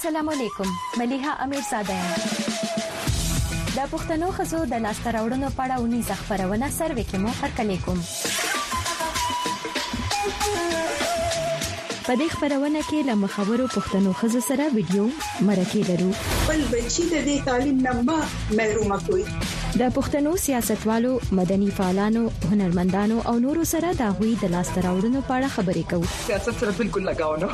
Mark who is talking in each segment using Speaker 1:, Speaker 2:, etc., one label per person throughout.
Speaker 1: السلام علیکم ملیحه امیرزاده د پښتنو خزو د لاسته راوړنو په اړه ونی خبرونه سروې کې مو هرکلی کوم. په دې خبرونه کې له مخاورو پښتنو خزو سره ویډیو مرکه لرو.
Speaker 2: بل بچی د دې تعلیم نه محروم کوي.
Speaker 1: د پښتنو سیاستوالو، مدني فعالانو، هنرمندانو او نورو سره د غوي د لاسته راوړنو په اړه خبرې کوو.
Speaker 2: سیاست سره بالکل لگاو نه.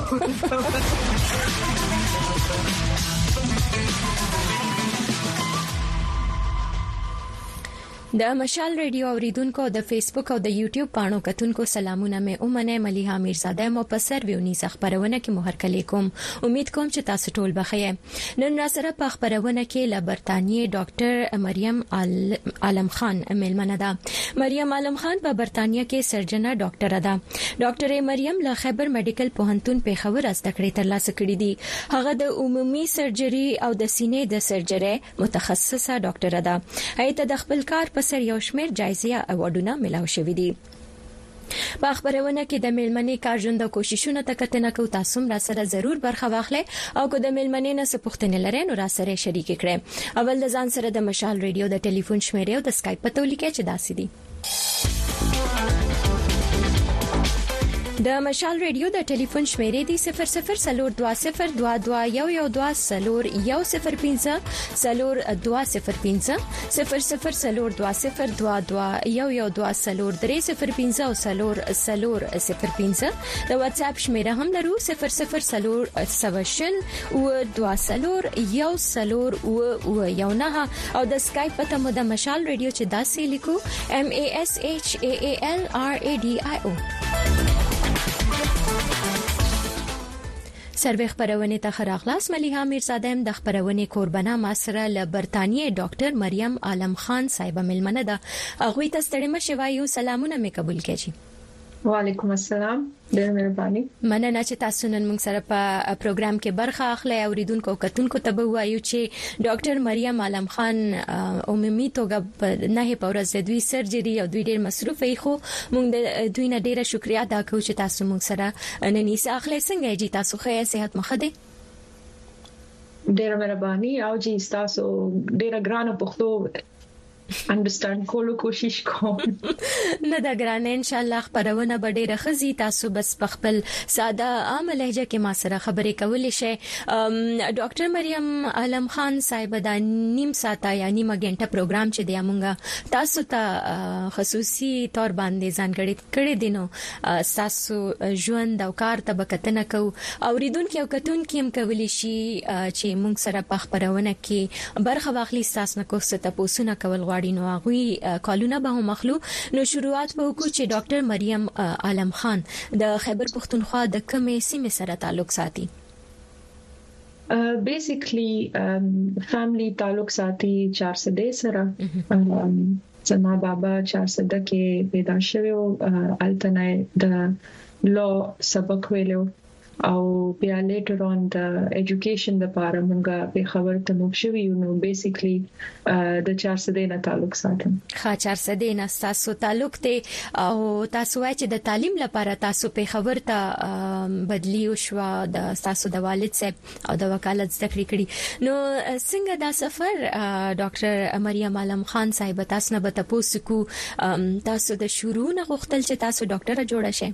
Speaker 1: د مشال ریډیو اوریدونکو د فیسبوک او د یوټیوب پاڼو کتونکو سلامونه مې اومنه ملیحه امیرزاده مو په سرویونی خبرونه کې مهر کلی کوم. امید کوم چې تاسو ټول بخیر. نن را سره په خبرونه کې له برتانیې ډاکټر مریم عالم خان ملمنه ده. مریم عالم خان په برتانیې کې سرجنه ډاکټر ده. ډاکټر مریم له خیبر میډیکل پوهنتون په خبر زده کړې ترلاسه کړې دي. هغه د عمومي سرجري او د سینې د سرجري متخصصه ډاکټر ده. هیته د خپل کار په سر یو شمېر جایزې اواردونه ملاو شوې دي. په خبرونه کې د ملمنې کارژوند او کوششونو ته کتنه کو. تاسو را سره ضرور برخه واخلئ او کو د ملمنې نه څه پوښتنه لرئ نو را سره شریک کړئ. اول د ځان سره د مشال ریډیو د ټلیفون شمیره او د اسکایپ په تولیکه چې داسې دي. د مشال ریډیو د ټلیفون شمیره دی 002022112015 002022112015 002022112015 د واتس اپ شمیره هم لرو 00202010 او د اسکایپ په تمو د مشال ریډیو چې داسې لیکو MASHAALRADIO. سروې خبرونه ته خراغلاس ملیحه امیرزاده د خبرونه قربانه ماسره له برتانیې ډاکټر مریم عالم خان صاحب ملمنه ده. هغه ته ستړي مشه وایو. سلامونه مې قبول کړئ.
Speaker 3: وعلیکم السلام. ډېر مهرباني.
Speaker 1: مننه چې تاسو نن موږ سره په پروګرام کې برخه اخلئ. اوریدونکو کتونکو ته وایو چې ډاکټر مریم عالم خان عمومي توګه نه په ورځ د دوی سرجري او دوی ډېر مصروف وي، خو موږ د دوی نه ډېره شکریا ادا کوو چې تاسو موږ سره نن یې اخلئ. څنګه یې تاسو ښه صحت مخ ده؟
Speaker 3: ډېر مهرباني او چې تاسو ډېر ګرانه پښتو understand کولو کوشش کوم.
Speaker 1: نه دا ګرانه ان شاء الله خبرونه به ډېر خزي. تاسو بس په خپل ساده عام لهجه کې ما سره خبرې کولې شي. ډاکټر مریم عالم خان صاحب دا نیم ساعته یا نیمه غنټه پروګرام چې دی مونږه تاسو ته خصوصي تور باندې ځانګړی کړی دي. نو تاسو ژوند او کار ته بکتنه کو. اوریدونکو او کتونکو هم کولی شي چې مونږ سره په خبرونه کې برخه واخلي. تاسو نه کوڅه ته پوښتنه کول نو غوي کالونه به مخلو. نو شروعات به وکړو چې ډاکټر مریم عالم خان د خیبر پختونخوا د کومې سیمې سره تعلق ساتي؟
Speaker 3: بیسیکلی فیملی تعلق ساتي 400 سره. زما بابا 400 کې پیدا شوی او التنه د لا سبق ویلو او بیا لیټر اون د ایجوکیشن لپاره موږ په خبر ته موږ شوی نو بیسیکلی د 400 نه تعلق ساتم.
Speaker 1: ښه 400 نه تاسو تعلق ته او تاسو وایي چې د تعلیم لپاره تاسو په خبر ته بدلی او شو د تاسو د والد صاحب او د وکالت زده کړې. نو څنګه دا سفر ډاکټر مریم عالم خان صاحب تاسو نه به تاسو کو تاسو د شروع نه غوښتل چې تاسو ډاکټر جوړ شئ؟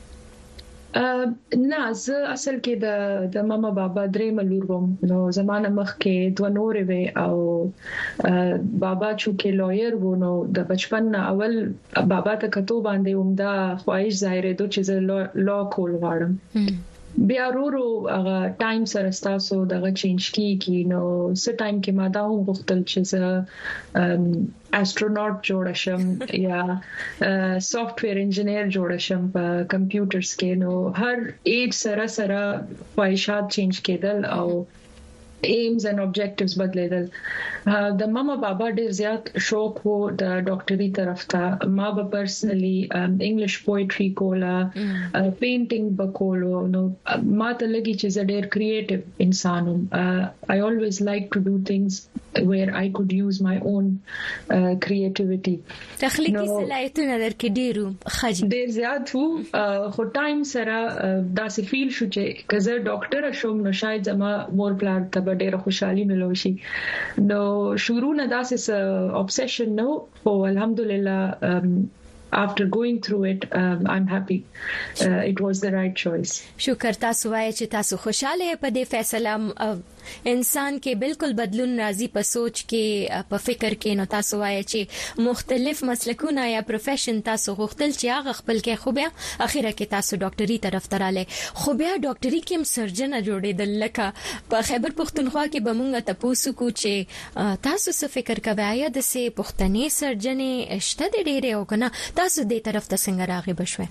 Speaker 3: نه زه اصل کې د ماما بابا درې ملور وم. نو زمانه مخ کې دوه نور وي او بابا چې لویر وو. نو د بچپن اول بابا ته کتو باندې عمده خواهش ظاهره دوه چې لا کول غواړم. بیا ورو هغه ټایم سره تاسو دغه چینج کیږي. نو څه ټایم کې ما دا وغوښتل چې زه استروناټ جوړ شم یا سافټویر انجینیر جوړ شم په کمپیوټرز کې. نو هر ایج سره خواهشات چینج کېدل او aims and objectives بدلیدل د ماما بابا ډیر زیات شوق وو د ډاکټري طرف ته ما به پرسنلی انګلیش پوئټري کولا پینټینګ بکولو نو ما ته لګي چې زه ډیر کریټیو انسان وم I always like to do things where I could use my own creativity
Speaker 1: تخلیقي صلاحیتونه درکې ډیرو خجي
Speaker 3: ډیر زیات وو خو ټایم سره داسې فیل شو چې کزه ډاکټر شوم نو شاید زما مور پلان ته ډېر خوشحالي ملوشي نو شروع نه داسې obsession نو خو الحمدلله after going through it I'm happy it was the right choice
Speaker 1: شکر تاسو وایي چې تاسو خوشاله په دې فیصله انسان کې بالکل بدلون راځي په سوچ کې په فکر کې نو تاسو وایي چې مختلف مسلکونه یا پروفیشن تاسو غوښتل چې هغه خپل کې خو بیا اخیره کې تاسو ډاکټري طرف تراله خو بیا ډاکټري کې هم سرجن جوړېدل لکه په خیبر پښتونخوا کې به مونږ تاسو کو چې تاسو څه فکر کوئ یا د سه پښتني سرجنې شته ډېرې او کنه تاسو دې طرف ته څنګه راغی بشوي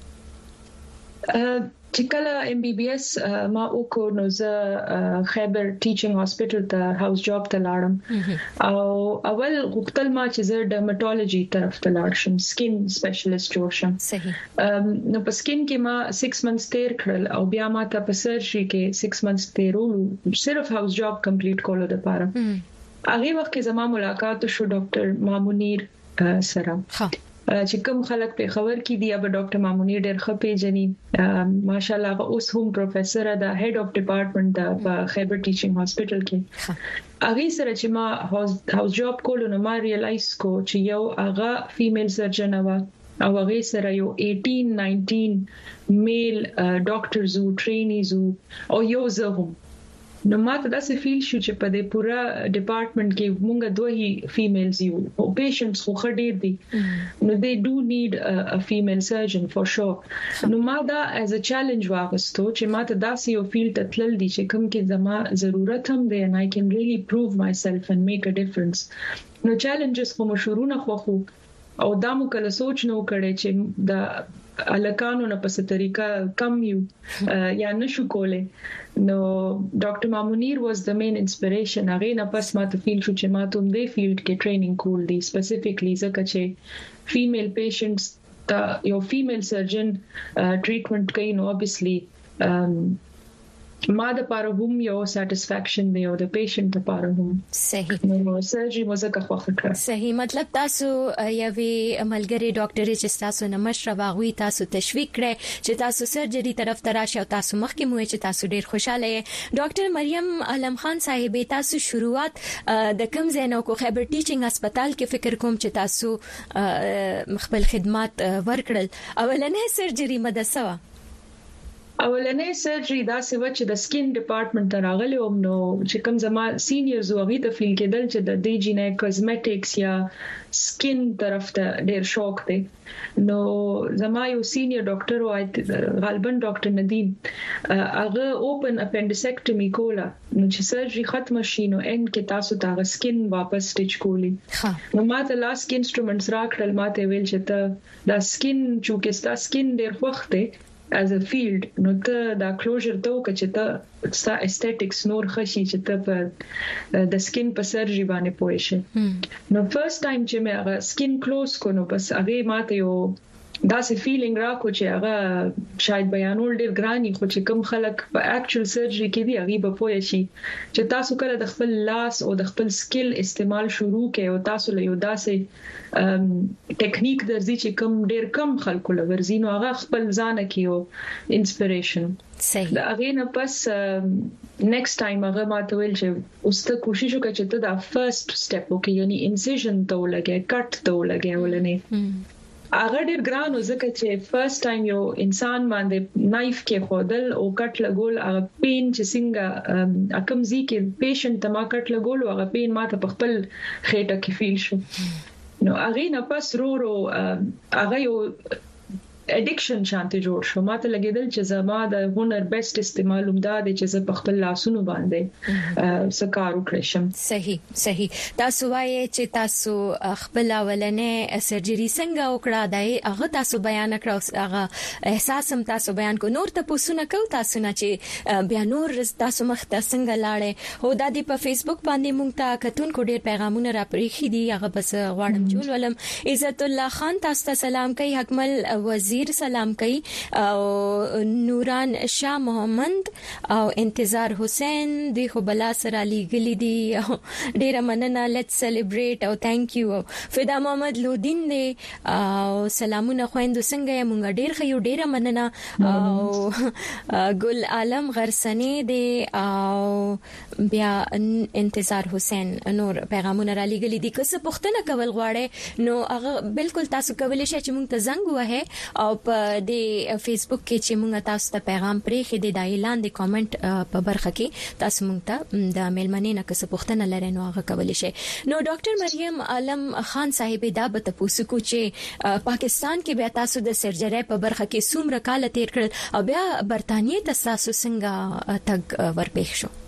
Speaker 3: چې کله MBBS ما وکړ نو زه خیبر ټیچینګ هاسپټل ته هاوس جاب ته لاړم او اول غوښتل ما چې زه ډرمټولوژي طرف ته لاړ شم سکین سپیشلیست جوړ شم صحیح نو په سکین کې ما 6 months تیر کړل او بیا ما ته په سرجري کې 6 months تیرولو صرف هاوس جاب کمپلیټ کولو لپاره هغه وخت کې زما ملاقات شو ډاکټر مامونیر سره چې کوم خلک په خبر کې دی اب ډاکټر مامونی ډېر خپې جنې ماشاءالله اوس هم پروفیسور د هډ اف ډپارټمنټ د خیبر ټیچینګ هاسپټل کې هغه سره چې ما هاوس جاب کولو نو ما ریلایز کو چې یو هغه فیمیل سرجن و او هغه سره یو 18-19 میل ډاکټرز او ټرینیز او یو زه هم نو ماته داسې فیل شو چې په دې پورا ډپارټمنټ کې مونږ دوه فیمیلز یو او پیشنټس خو خډیر دي نو they do need a female surgeon for sure نو ما دا as a challenge واغستو چې ماته داسې یو فیلډ ته تلل دي چې کوم کې زما ضرورت هم دی and I can really prove myself and make a difference نو challenges خو مشورونه خو او دا مو کله سوچ نو کړي چې د الکانو نه په څه طریقه کم یو یا نشو کوله نو ډاکټر مامونیر واز د مین انسپریشن هغه نه پس ماته فیل شو چې ما ته دې فیلډ کې ټریننګ کول دي سپیسیفیکلی ځکه چې فیمیل پیشنټس ته یو فیمیل سرجن ټریټمنټ کوي نو obviously ما د پاره هم یو سټیسفیکشن دی او د پیشنټ لپاره هم
Speaker 1: صحیح
Speaker 3: نو سرجري مزه خوښه کړه
Speaker 1: صحیح مطلب تاسو یوې عملګری ډاکټر چې تاسو نه مشره واغوي تاسو تشویق کړئ چې تاسو سرجري طرف ته راشئ او تاسو مخکې مو چې تاسو ډیر خوشاله یې ډاکټر مریم علم خان صاحب تاسو شروعات د کم زینو کو خیبر ټیچینګ هسپتال کې فکر کوم چې تاسو خپل خدمات ورکړل اولنې سرجري مدرسه
Speaker 3: اولنې سرجري دا سوي چې د سکین ډپارټمنټ ته راغلی وم نو چې کوم زما سینیئرز وغوي ته فیل کېدل چې د دې جنې کاسمیټکس یا سکین طرف ته ډېر شوق دی نو زما یو سینیئر ډاکټر وای غالبا ډاکټر ندیم هغه اوپن اپنډیسیکټومي کوله نو چې سرجري ختم شي نو ان کې تاسو ته سکین واپس سټیچ کولی نو ماته لاس کې انسټرومنټس راکړل ماته ویل چې ته دا سکین چې ستا سکین ډېر وخت دی as a field نو ته دا کلوزر ته وکړه چې ته ستا استټیکس نور خشي چې ته په د سکین په سرجري باندې پوه شې نو فرست ټایم چې مې هغه سکین کلوز کو نو بس هغه ماته یو داسې فیلینګ راکو چې هغه شاید بیانول ډیر ګرانی خو چې کوم خلک په اکچوال سرجري کې دی هغه به پوه شي چې تاسو کله د خپل لاس او د خپل سکل استعمال شروع کړئ او تاسو له یو داسې ټیکنیک درځي چې کوم ډیر کم خلکو لورځي نو هغه خپل ځان کې یو انسپریشن
Speaker 1: صحیح
Speaker 3: دا هغه نه پس نیکسټ ټایم هغه ماته ویل چې اوس ته کوشش وکړه چې ته دا فرست سټپ وکړې یعنی انسیژن ته ولګې کټ ته ولګې ولنه هغه ډیر ګرانو ځکه چې فرست ټایم یو انسان باندې نایف کې خودل او کټ لګول هغه پین چې څنګه کوم ځای کې پیشنټ ته ما کټ لګول هغه پین ماته په خپل خېټه کې فیل شو نو هغه نه پس رو هغه یو اډیکشن شانتي جوړ شو. ماته لګیدل چې زما د هنر بیسټ استعمال ومداد چې زه په خپل لاسونو باندې سکارو کړم.
Speaker 1: صحیح. تاسو وایي چې تاسو خپل اولنې سرجری څنګه وکړه دای هغه تاسو بیان کړو، هغه احساس هم تاسو بیان کو. نور ته پوښتنه کو تاسو نه چې بیا نور تاسو مخ ته څنګه لاړې هو د دې په فیسبوک باندې مونږ ته کتونکو ډېر پیغامونه را پریخي دي، هغه بس غواړم جوړ ولم. عزت الله خان تاسو ته سلام کوي، حکمل وزیر سلام کوي، او نوران شاه محمد او انتظار حسین دی خو بلا سره لګلی دي، ډیره مننه. لیټس سلیبریټ او ثانک یو. فدا محمد لودین دی او سلامونه خويندو څنګه مونږ ډیر خيو، ډیره مننه. او ګل عالم غرسنی دی او بیا انتظار حسین نور پیغامونه را لګلی دي. که څه پوښتنه کول غواړي نو هغه بالکل تاسو کولی شئ چې مونږ ته زنګ ووهئ او په دې فیسبوک کې چې مونږ تاسو ته پیغام پرېښی دی د اعلان د کامنټ په برخه کې تاسو مونږ ته د میلمنې نه که څه پوښتنه لرئ نو هغه کولی شئ. نو ډاکټر مریم عالم خان صاحب دا به تاسو کو چې پاکستان کې بیا تاسو د سرجری په برخه کې څومره کال تیر کړل او بیا برتانیې ته تاسو څنګه تګ ورپېښ شو؟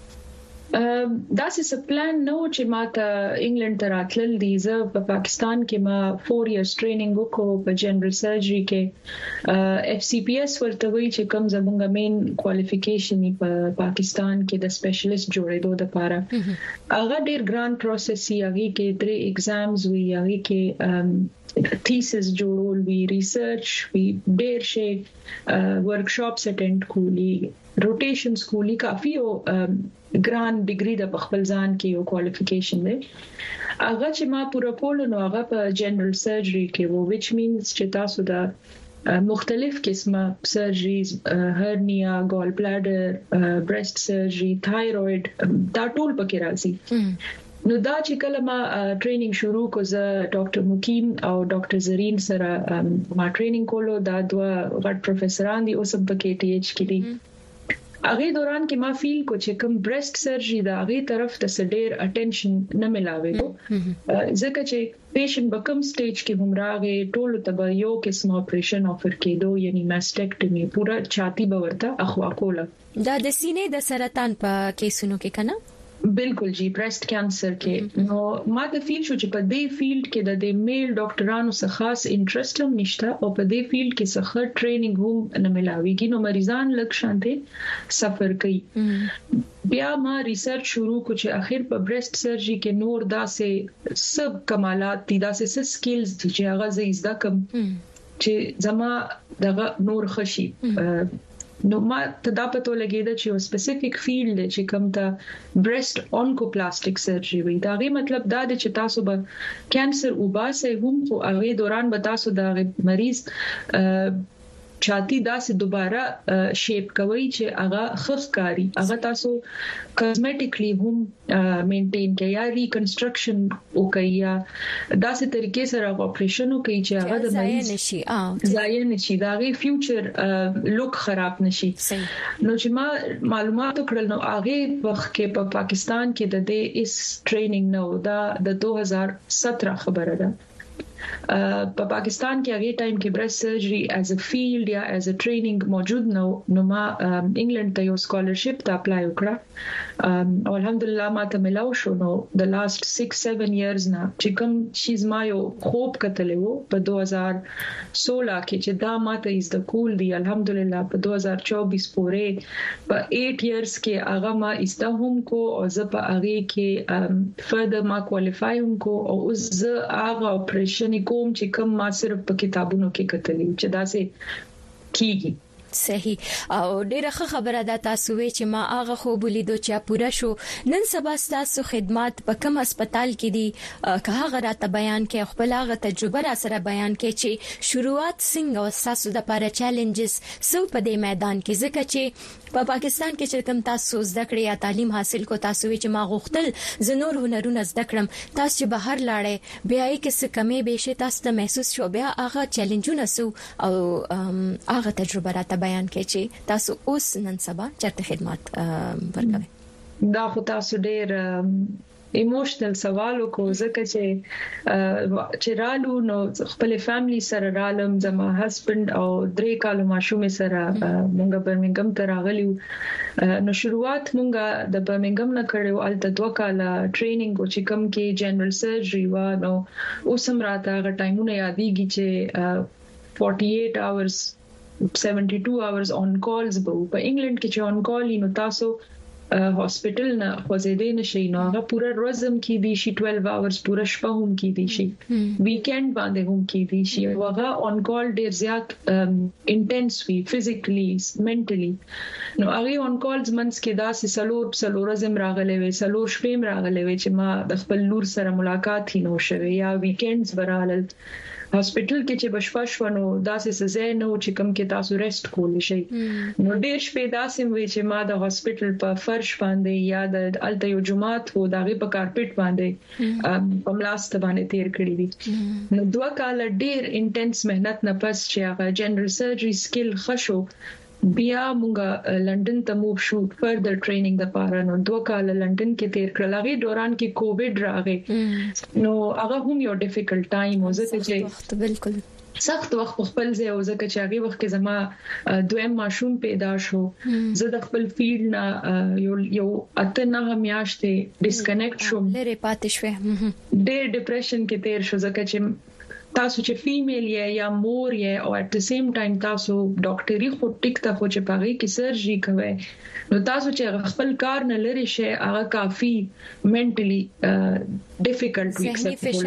Speaker 3: دا څه پلان نو چې ما ته انګلند ته راتلل دي. زه په پاکستان کې ما 4 ایئرز ټریننګ وکړو په جنرال سرجری کې. FCPS ورته وی چې کوم زموږ مین کوالفیکیشن په پاکستان کې د سپیشلیست جوړېدو لپاره هغه ډیر ګران پروسس یې، هغه کې 3 ایگزامز وی، هغه کې تھیسس جوړول وی، ریسرچ وی، ډیر شي ورکشاپس اټینډ کولی، روټیشنز کولی، کافی او ګران ډیګری د خپل ځان کې یو کوالفیکیشن دی. هغه چې ما پوره کول نو هغه په جنرال سرجری کې وو، which means چې تاسو د مختلف قسمه سرجریز، هرنیا، ګال بلیډر، برېست سرجری، تایروید، دا ټول پکې راځي. نو دا چې کله ما ټریننګ شروع کو زه ډاکټر مقیم او ډاکټر زرین سره ما ټریننګ کولو، دا دوه غټ پروفیسوران دي اوس هم پکې TH کې دي. هغه دوران کې ما فیل کو چې کوم برېست سرجری دا هغه طرف ته ډېر اټینشن نه ملاوي، ځکه چې پیشنټ په کوم سټیج کې هم راغی ټول ته یو قسم اپریشن افر کېدو، یعنی ماستیکټومي، پورا چاتی به ورته اخوا کوله. دا
Speaker 1: د سینې د سرطان په کیسونو کې کنه؟
Speaker 3: بالکل جی، برېست کانسر کې. نو ما د فیل شو چې په دې فیلډ کې د میل ډاکټرانو څخه خاص انټرست هم نشته او په دې فیلډ کې څخه ټریننګ هم نه ملاويږي، نو مریضان لږ شانته سفر کوي. بیا ما ریسرچ شروع کو چې اخر په برېست سرجری کې نور داسې سب کمالات دي، داسې سکلز دي چې هغه زه زده کوم چې زما دغه نور خشي. نو ما ته دا پته لګیدا چې یو سپیسیفیک فیلډ چې کوم ته برېست اونکوپلاستیک سرجری وي. دا غي مطلب دا دی چې تاسو به کانسر وباسه هم خو هغه دوران به تاسو د مریض چاتی داسې دوباره شیپ کوي چې هغه خفقاری، هغه تاسو کاسمیټیکلی هم مینټین کوي یا ریکنسټرکشن وکړي یا داسې طریقې سره اپریشن وکړي چې هغه د مریض ځای نشي، دا غي فیوچر لوک خراب نشي. نو چې ما معلومات کړل نو هغه وخت کې په پاکستان کې د دې اس ټریننګ نو دا د 2017 خبره ده. په پاکستان کې هغه ټایم کې برېست سرجری ایز ا فیلډ یا ایز ا ټریننګ موجود نو ما انګلند ته یو سکالرشپ ته اپلای وکړه او الحمدلله ما ته ملاو شو. نو د لاست 6-7 ایئرز نه چې کوم شیز ما یو خوب کتلې وو په 2016 کې چې دا ما ته از د کول دی، الحمدلله په 2024 پورې په 8 ایئرز کې هغه ما استهم کو او زه په هغه کې فردر ما کوالیفای هم کو او اوس زه هغه اپریشن کوم چې کوم ما صرف په کتابونو کې کتلې چې دا څه کیږي.
Speaker 1: صحیح. او ډیره خبره ده تاسو وی چې ما هغه خو بولیدو چې پوره شو. نن سبا تاسو خدمات په کوم هسپتال کې دي که هغه راته بیان کې خپل هغه تجربه را سره بیان کې چې شروعات څنګه او تاسو د لپاره چیلنجز سو په دې میدان کې، ځکه چې په پاکستان کې چې کوم تاسو زده کړې یا تعلیم حاصل کو تاسو وی چې ما غوښتل زنور هنرونه زده کړم، تاسو چې بهر لاړې بیا یې کې څه کمی به شي تاسو ته محسوس شو، بیا هغه چیلنجونه سو او هغه تجربه راته بیان کې چې تاسو اوس نن سبا چرته خدمات ورکوي.
Speaker 3: دا خو تاسو ډېر ایموشنل سوالو کو ځکه چې رالو نو خپل فیملی سره رالم زما هسبند او 3 کال ماشوم سره مونږ برمنګم ته راغلیو نو شروعات مونږ د برمنګم نه کړو الته 2 کال ټریننګ او چې کوم کې جنرال سرجری و نو اوسم راته غ ټایمونه یادېږي چې 48 hours 72 hours on calls په انګلند کې چې on call نو تاسو هاسپټل نه خوځېدې نشي نو هغه پوره ورځم کې دي شي 12 hours پوره شپه هم کې دي شي ویکند باندې هم کې دي شي هغه on call ډیر زیات انټنس وی فزیکلی منټلی نو هغه on calls منس کې دا سلور ورځم راغلې وې سلور شپې راغلې وې چې ما د خپل لور سره ملاقات هی نو شوه یا ویکندز برالل هاسپټل کې چې بشپاشونو داسې سزا نه و چې کوم کې تاسو ریسټ کول شي نو ډېر شپې داسې وي چې ما د هاسپټل په فرش باندې یا د الته یو جمعات وو دغه په کارپټ باندې په ملاست باندې تیر کړی دي نو 2 کال ډېر انټنس مهنت نه پس چې هغه جنرال سرجری سکل خشو بیا مونږه لندن ته موو شو فردر ټریننګ د پاره نو 2 کال لندن کې تیر کړل هغه دوران کې کووډ راغی نو هغه هم یو ډیفیکلټ ټایم و زه چې بالکل سخت وخت خپل ځای او زکه چې هغه وخت کې زما دویم ماشوم پیدا شو زه د خپل فیلډ نه یو اته نه میاشتې ډیسکنیکټ شوم
Speaker 1: لري پاتې شوم
Speaker 3: ډېر ډیپریشن کې تیر شو زکه چې تاسو چې فیمیل یا مور یا او at the same time تاسو ډاکټري خو ټیک ته خو چې پاغي کې سرجری کوي نو تاسو چې خپل کار نه لري شي هغه کافي منټلی ډیفیکلټ وي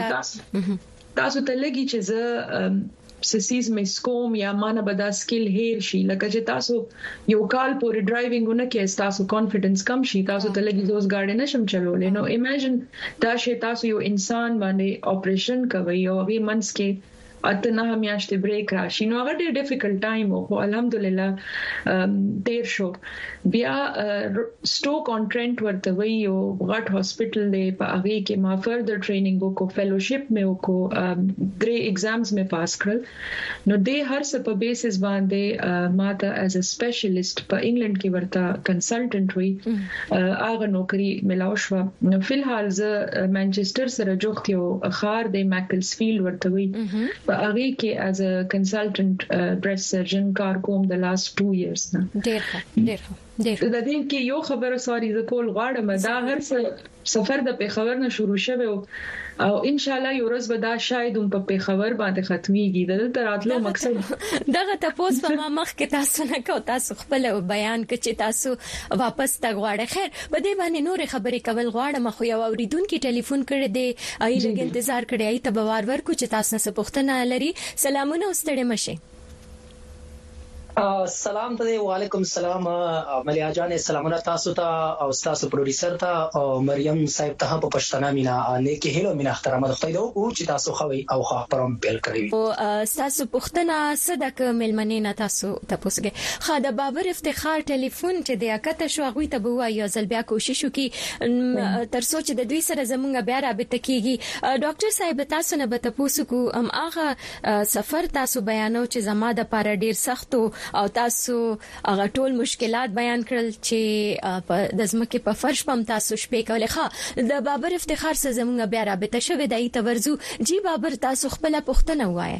Speaker 3: تاسو ته لګي چې زه سسیز مې سکوم یا مانه بدا سکل هیر شي لکه چې تاسو یو کال پورې ډرایوینګ نه کې تاسو کانفیډنس کم شي تاسو ته لګي زوس گاډي نشم چلولې نو امیجن دا شی تاسو یو انسان باندې اپریشن کوي او هغه منس کې اته نه میاشتې بریک راشي نو هغه ډېر ډیفیکلټ ټایم او الحمدلله تیر شو بیا سټوک اون ټرنټ ورته وی یو غټ هاسپټل دی په هغه کې ما فردر ټریننګ وکړو فیلوشپ مې وکړو 3 ایگزامز مې پاس کړل نو د هر څه په بیسس باندې ما ته ایز ا سپیشلیست په انګلند کې ورته کنسلټنټ وی هغه نوکری ملاو شو نو فلحال زه مانچستر سره جوخت یو خار دی ماکلسفیلډ ورته وی هغه کې as a consultant breast surgeon کار کوم د last 2 years نه ډېر د دې کې یو خبره سوري ز کول غواړم دا هر څه سفر د پیښور نه شروع شوه او ان شاء الله یو ورځ به دا شاید هم په پیښور باندې ختميږي دلته راتلو مقصد
Speaker 1: دغه تاسو په مخ کې تاسو نه کو تاسو خپل بیان کې چې تاسو واپس تګ غواړئ خیر په دې باندې نور خبرې کول غواړم خو یو اوریدونکو ټلیفون کړی دی ای لګ انتظار کړی ای ته بوار ورکو چې تاسو نه پوښتنه لري سلامونه واستړې مشه
Speaker 4: سلام ته وعلیکم السلام ملیا جان سلامونه تاسو ته او تاسو پروډوسر ته او مریم صاحب ته په پښتنه مینا نیکی هلو مینا احترام خدای دې او چې تاسو خوي او خبرم بیل کړی
Speaker 1: او تاسو پښتنه صدق ملمنې نه تاسو تاسوګه خاله بابر افتخار ټلیفون چې د اکته شو غوي ته بوای یو ځل بیا کوشش وکي تر سوچ د دوی سره زمونږ بیا رابطه کیږي ډاکټر صاحب تاسو نه به تاسو کو ام هغه سفر تاسو بیانو چې زما د پاره ډیر سخت او تاسو هغه ټول مشکلات بیان کړل چې د ځمکې په فرش پم تاسو شپې کولې ښه د بابر افتخار سره زموږ بیا رابطه شوه دای ته ورزو جی بابر تاسو خپل پوښتنه وایي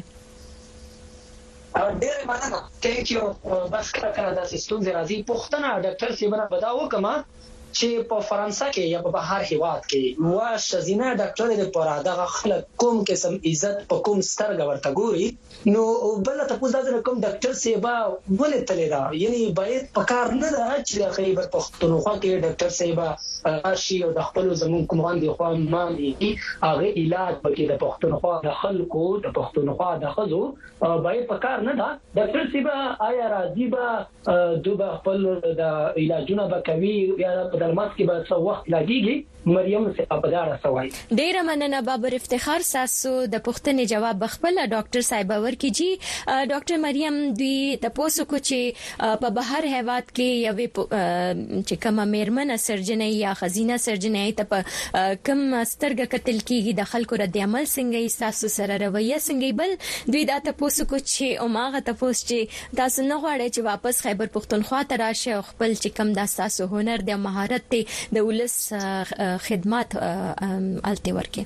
Speaker 4: ډېر مننه ثانک یو بس کړه دا سیستم راځي پوښتنه ډاکټر سیمه بداو کما چې په فرانسه کې یا په بهر هیواد کې وا شزینه ډاکټر د پاره د خلک کوم قسم عزت په کوم سترګ ورته ګوري نو بل ته پوښتنه د کوم ډاکټر سیبا ولې تللی دا یعنی باید په کار نه ده چې د خیبر پښتونخوا کې ډاکټر سیبا ارشي او د خپل زمون کومان دي خو ما دي هغه علاج پکې د پښتونخوا د خلکو د پښتونخوا د خزو باید په کار نه ده ډاکټر سیبا آیا راځي با دوه خپل د علاجونه وکوي یا درمات کې به څو وخت لګيږي مریم څخه په دارا سوای
Speaker 1: ډیر مننه بابر افتخار تاسو د پښتنې جواب خپل ډاکټر صاحب ورکیږي ډاکټر مریم دوی د پوسو کو چې په بهر هیواد کې یو چې کومه میرمنه سرجنې یا خزینه سرجنې ته په کم سترګه قتل کیږي د خلکو رد عمل څنګه تاسو سره رویه څنګه بل دوی د تاسو کو چې اوماغه تاسو چې تاسو نه غواړئ چې واپس خیبر پښتونخوا ته راشي خپل چې کم د تاسو هنر د مهارت وزارت ته د ولس خدمات الته ورکه.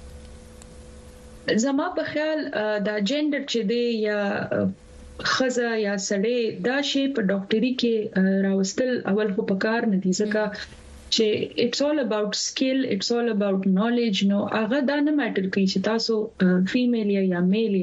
Speaker 3: زما په خیال دا جندر چې دی یا خزه یا سړی دا شی په ډاکټري کې راوستل اول خو پکار نه دي ځکه چې it's all about skill, it's all about knowledge. نو هغه دا نه ماتر کوي چې تاسو فیمیل یا میل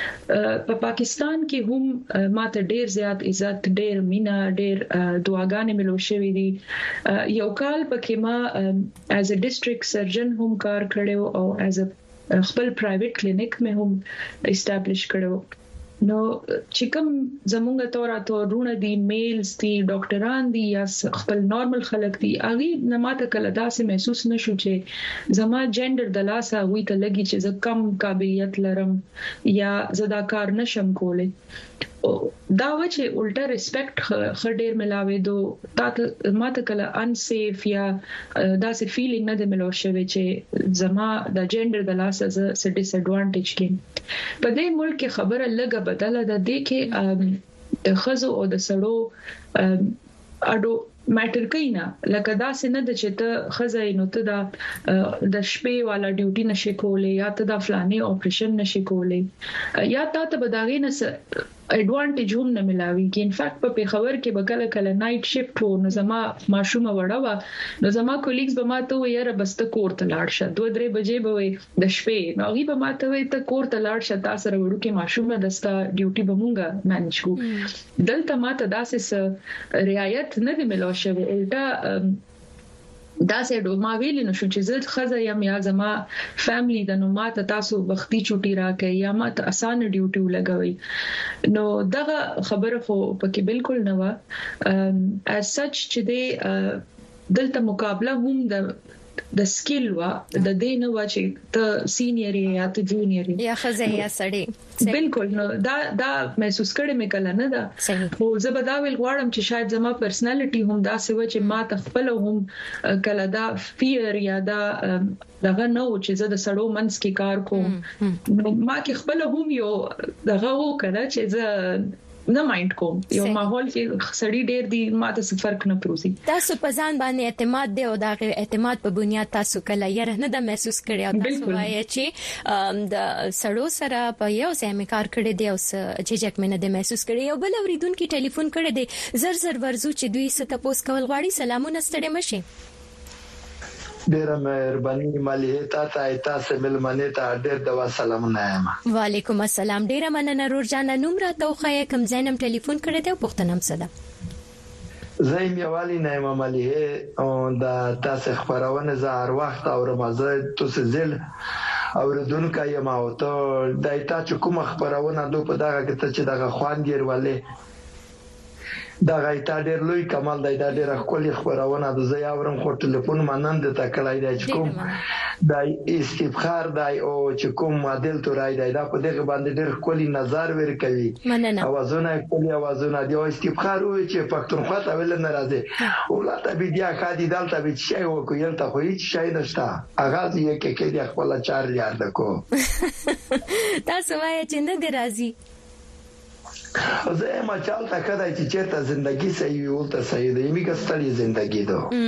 Speaker 3: په پاکستان کې هم ماته ډیر زیات عزت، ډیر مینا، ډیر دعاګانې ملو شوې دي. یو کال پکې ما as a district surgeon هم کار کړو او as a خپل پرایویټ کلینیک مې هم اسټابلیش کړو. نو چې کوم زمونږ تورونه دي، میلز دي، ډاکټران دي یا خپل نارمل خلک دي، هغه نه ماته کله داسې محسوس نشو چې زما جندر د لاسه وي ته لګي چې زه کم قابلیت لرم یا زه دا کار نشم کولای. دا و چې الټا ریسپیکټ خډیر ملاوي دو تا ماته کله انسیف یا داسې فیلینګ نه د ملو شوی چې زما د جندر د لاسه ز ډیس ایڈوانټیج کې. په دې ملک کې خبره لګه بدله ده د کې د خزو او د سړو اډو ماتر کینا لکه دا سینه د چې ته خزه نو ته د شپې والا ډیوټي نشي کولای یا ته د فلاني اپریشن نشي کولای یا ته بداغې نه ایڈوانټیج هم نه ملاوي. کې ان فیکټ په پیښور کې بکله کله نایټ شیفټ وو نو زما ماشومه وړه وا نو زما کولیګز به ماته ویره بس ته کور ته لاړ شه 2-3 بجې به وي د شپې نو هغه به ماته وي ته کور ته لاړ شه تاسو وړو کې ماشومه دستا ډیوټي به مونږه مانج کو. دلته ماته داسې رعایت نه دی ملو شوی. الټا دا سه ما ویل نو چې زه خزه یم یا زما فیملی د نو ماته تاسو وختي چوټي راکې یا ماته اسانه ډیوټي ولګوي. نو دغه خبره خو پکې بالکل نه و. as such چې د دلته مقابله هم د سکیل وا د دین وا چې ته سینیئر یا ته جونیئر
Speaker 1: یا خزه یا سړی
Speaker 3: بالکل نو دا محسوس کړم کله نه دا خو زه به دا ویل غواړم چې شاید زما پرسنالټي هم دا سوي چې ما تخپل هم کله دا فیر یا دا دغه نو چې زه د سړو منس کې کار کوم نو ما کې خپل هم یو دغه وکړه چې زه نه مایند کوم یو ماحول کې سړی ډیر دی ماته څه فرق نه پروزي.
Speaker 1: تاسو په ځان باندې اعتماد دی او دا اعتماد په بنیاد تاسو کله یې نه د محسوس کړی او تاسو وایي چې د سړو سره په یو ځای مې کار کړی دی او چې مې نه د محسوس کړی. یو بل اوریدونکو ټلیفون کړی دی زر ورزو چې دوی ست تاسو کول غواړي. سلامونه ستړي مشي.
Speaker 5: ډیره مهرباني مالیه تاسو ملمنه ته ډیر د سلامونه یم.
Speaker 1: وعلیکم السلام. ډیره مننه رورجان. نوم را توخه کوم زینم ټلیفون کړی دی پښتنم صدا
Speaker 5: زایم یوالي نه مالیه او د تاسو خبرونه زه هر وخت او رمضان تاسو زل اوردونکو یم او ته د تاسو کوم خبرونه دوه په دغه کې چې دغه خوان ډیر ولې دا غایتا ډیر لوی کمال دی دا ډیر خولي خبرونه د زیا ورم خو ټلیفون منند ته کړای دی چې کوم د استفخار دی او چې کوم ماډل تورای دی دا په دغه باندې ډیر خولي نظر ور کوي اوازونه خولي اوازونه دی او استفخار وي چې پښتونخوا ته ول نه راځي او لا ته بیا خادي دلته به شي وکول ته خو هیڅ شي نشته اغاز یې کې دی خپل 4 یاد کو
Speaker 1: تاسو وایي چې نه دی راځي
Speaker 5: زه ما چالتا کدای چې چیرته ژوندۍ صحیح ولته صحیح دی میګه ستړي ژوندۍ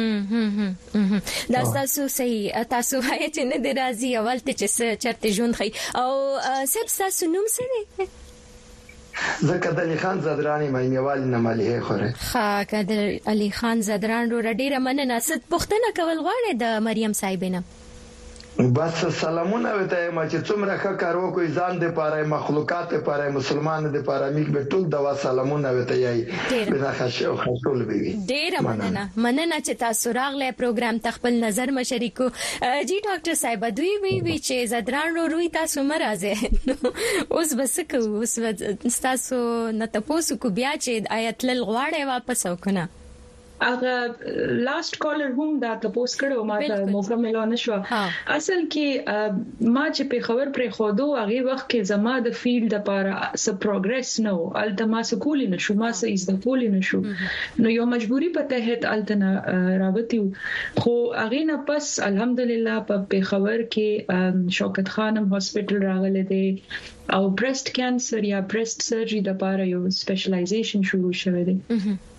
Speaker 5: دو
Speaker 1: دا تاسو صحیح تاسو وایي چې نه دی راځي اول ته چې چرته ژوند خي او سب تاسو نوم څه دی؟
Speaker 5: زه کدل خان زدرانی مېوال نه ملي خوره
Speaker 1: ښه کدل علي خان زدران رو ډیره مننه. ست پښتنه کول غواړي د مریم صاحبینه
Speaker 5: بس سلامونه وته ما چې څومره ښه کار وکړي ځان دې پاره مخلوقات پاره مسلمان دې پاره میګ به ټول دوا سلامونه وته یي بنا خشو خپل بي
Speaker 1: ډیره مننه چې تاسو راغله پروګرام تخپل نظر مشرکو. جی ډاکټر صاحب دوی وی چې زدران روي تاسو مرزه اوس بس کو اوس تاسو نه تاسو کو بیا چې آیت لل غواړي واپس وکنه
Speaker 3: هغه لاست کالر هم دا تاسو کړو ما ته موقع ملونه شو اصل کې ما چې په خبر پر خودو هغه وخت کې زما د فیلډ لپاره س پروګرس نو التما سکول نه شو ما سې از د کول نه شو نو یو مجبوری په تحت التنا رابطي خو هغه نه پس الحمدلله په خبر کې شوکت خانم هاسپټل راغله دي او برست کانسر یا برست سرجری لپاره یو سپیشلایزیشن شروع شوه دي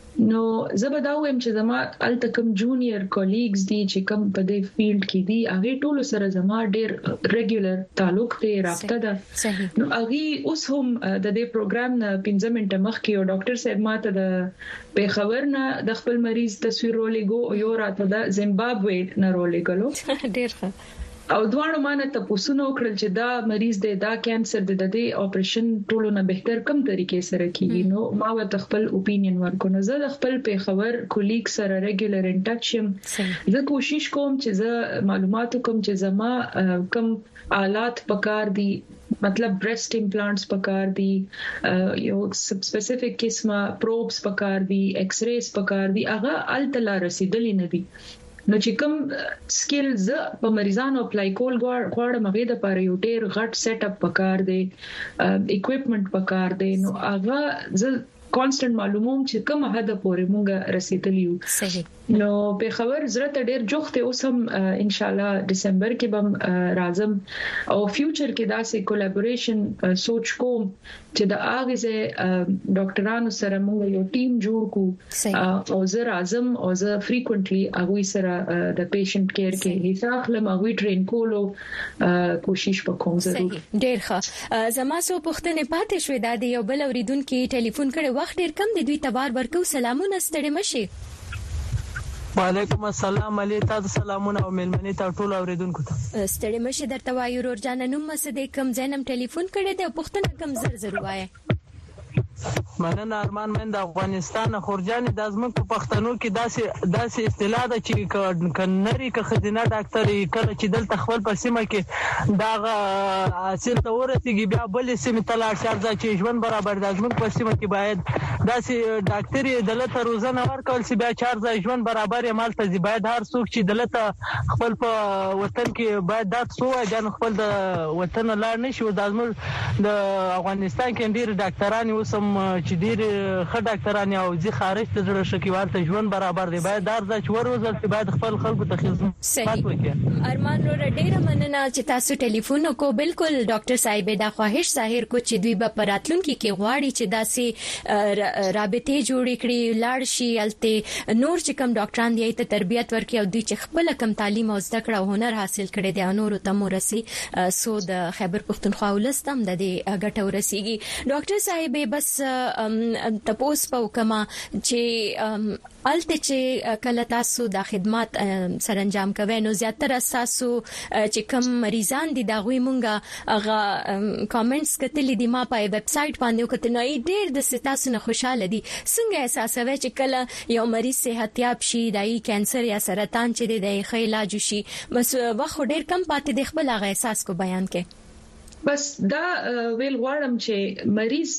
Speaker 3: نو زبداوم چې زما التکم جونیئر کولیګز دي چې کوم په دې فیلډ کې دي هغه ټول سره زما ډېر ریګولر تعلق دی رابطه ده نو هغه اوس هم د دې پروګرام نه 15 منټه مخکې یو ډاکټر صاحب ماته د پیښور نه د خپل مریض تصویر ولېګو یو راته د زیمبابوې نه ولېګلو
Speaker 1: ډېر ښه
Speaker 3: او دوه مانه ته پوښتنه وکړل چې دا مریض دی دا کانسر دی د دې اپریشن ټولو نه بهتر کوم طریقې سره کیږي نو ما ورته خپل اوپینین ورکړ نو زه د خپل پیښور کولیګ سره ریګولر ان ټچ یم زه کوشش کوم چې زه معلومات کوم چې زما کم آلات پکار دي مطلب بريست امپلانټس پکار دي یو سپیسیفیک قسمه پروبس پکار دي ایکس ریز پکار دي هغه التلا رسیدلې نه دي نو چې کوم سکلز په مریضانو اپلای کول غواړم هغه د پاره یو ډیر غټ سیټ اپ پکار دی اکوپمنٹ پکار دی نو هغه ز کانسټنټ معلوموم چې کوم حد پورې مونږه رسیدلیو
Speaker 1: صحیح
Speaker 3: نو په خبر زړه ته ډیر جوخت اوس هم ان شاء الله دسمبر کې بم راځم او فیوچر کې داسې کولیبوریشن سوچ کوم چې د اغه زه ډاکټرانو سره موږ یو ټیم جوړ کو او زه راځم او زه فریکوئنټلی هغه سره د پیشنټ کیر کې حساب لمغوي ټرین کولو کوشش وکوم ضرور
Speaker 1: ډیر ښه زما سو پښتنه پاتې شوې د یو بل اوریدونکو ټلیفون کړي وخت ډیر کم دی دوی تبار ورکو سلامونه ستړي مشي
Speaker 6: وعلیکم السلام علیکم تاسو سلامونه او ملمنې ته ټول اوریدونکو ته
Speaker 1: ستړي مشه درته وایو ورور جان نوم مسدې کم زینم ټلیفون کړي د پښتنه کم زر وایي
Speaker 6: مننه ارمان من د افغانستان خورجان د ازمن په پښتنو کې داسې اصطلاح ده چې کنری که خدینه ډاکټر کله چې دلته خپل په سیمه کې دا حاصل ته ورسیږي بیا بل سیمه تلاش ارزه چې ژوند برابر د ازمن په سیمه کې باید داسې ډاکټر دلته روزانه ورکول شي بیا چارځ ژوند برابر یې مال ته باید هر څوک چې دلته خپل په وطن کې باید دا څو جن خپل د وطن لاړ نشي د ازمن د افغانستان کې ډیر ډاکټران اوسم چې ډیر ښه ډاکټران او ځي خارج ته ځل شکیوال ته ژوند برابر دی باید درځه چې ورزل چې باید خپل خلکو ته خدمت وکړي
Speaker 1: ارمان ور ډیر مننه چې تاسو ټلیفون کو بالکل ډاکټر صاحب دا خواهش ظاهر کو چې دوی په راتلونکو کې غواړي چې داسې رابطې جوړې کړي لاړ شي الته نور چې کم ډاکټران دی ته تربيت ورکړي او دوی چې خپل کم تعلیم او زده کړه او هنر حاصل کړي دي نور ته مورسي سو د خیبر پختونخوا ولستم د دې ګټه ورسیږي ډاکټر صاحب بس تپوس په کما چې الته چې کله تاسو د خدمات سرانجام کوي نو زیاتره تاسو چې کوم مریضان دي دا غوي مونږه هغه کامنټس کتلې دي ما په ویب سټ باندې وکړنه ډېر د تاسو نه خوشاله دي څنګه احساسوي چې کله یو مریض صحتياب شي دای کانسر یا سرطان چې د ښه علاج شي بس وخت ډېر کم پاتې د خپل هغه احساس کو بیان کړي
Speaker 3: بس دا ویل غواړم چې مریض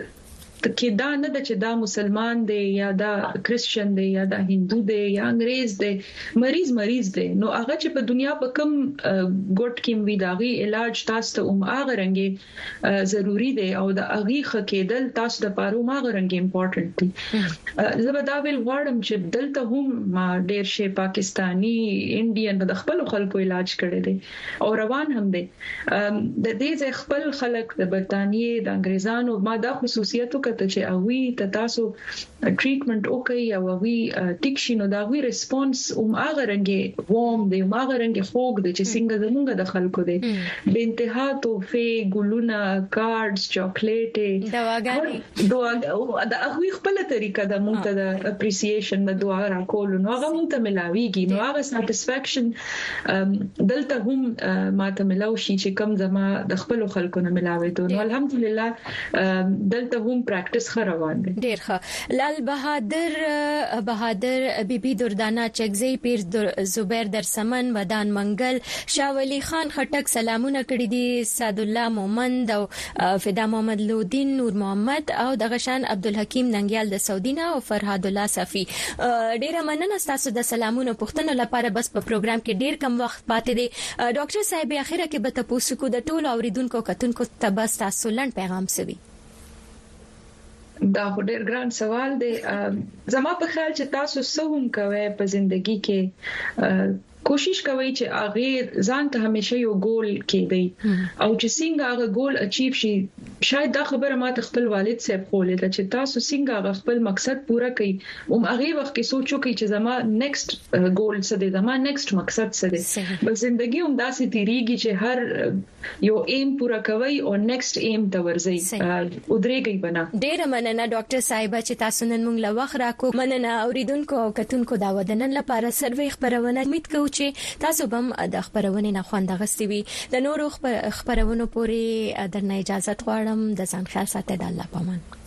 Speaker 3: کې دا نه د چې دا مسلمان دی یا دا کرسچن دی یا دا هندو دی یا انګريز دی مریض دی نو هغه چې په دنیا په کم ګډ کې وي داغي علاج تاسو ته هغه رنګي ضروری دی او د هغه خکېدل تاسو د پاره هغه رنګي امپورټنت دی زبدا ویل غواړم چې دلته هم ما ډیر شي پاکستانی انډین د خپل خلکو علاج کړي دي او روان هم دي د دې خپل خلک د برتانیې د انګريزانو ما دا خصوصیتو ته چې اوی ته تاسو ټریټمنټ وکي او اوی ټیکشینو دا وی ریسپانس هغه رنګي ووم دی هغه رنګي خوګ دی چې څنګه زمونږ د خلکو دی به انتها توفه ګلونه کارډز چاکلیټ
Speaker 1: دواګانې
Speaker 3: دا اوی خپل طریقه د مونږ ته د اپریسییشن د دعا راکول نو هغه مونږ ته ملاويږي نو هغه سټیسفیکشن دلته هم ماته ملاوي چې کم زما د خپل خلکو نه ملاوي ته نو الحمدلله دلته هم پریکټیس خروان دي
Speaker 1: ډیر ښه لال بهادر بیبي دردانه چغزی پیر زبیر درسمن ودان منګل شاولی خان خټک سلامونه کړی دي سعد الله مومند او فدا محمد لودین نور محمد او دغشان عبدالحکیم ننګیال د سعودینا او فرهاد الله صفی ډیر مننه تاسو د سلامونه پښتنه لپاره بس په پروګرام کې ډیر کم وخت پاتې دي ډاکټر صاحب اخیره کې به تاسو کو د ټولو اوریدونکو کتونکو ته بس تاسو لن پیغام سوي
Speaker 3: دا ډېر ګران سوال دی زما په خیال چې تاسو څه هم کوئ په ژوندۍ کې کوشش کوي چې هغه ځان ته همیشه یو ګول کېدی او چې څنګه هغه ګول اچیو شي. شاید دا خبره ما خپل والد صاحب کولې ده چې تاسو څنګه خپل مقصد پوره کړئ او هغه وخت کې سوچو کې چې زما نیکسټ ګول څه دی، زما نیکسټ مقصد څه دی. بس ژوندۍ هم داسې تیریږي چې هر یو ایم پوره کوي او نیکسټ ایم ته ورځي او درېږي بنا.
Speaker 1: ډېر مننه ډاکټر صاحب چې تاسو نن موږ له وخت راکو. مننه اوریدونکو او کتونکو دا ودنن لپاره سروي خبرونه. امید کوم چې تاسو هم د خبرونه نه خوند غستې وي. د نورو خبرونو پورې درنه اجازه غواړم. د ځان خیال ساتئ. د الله پامان.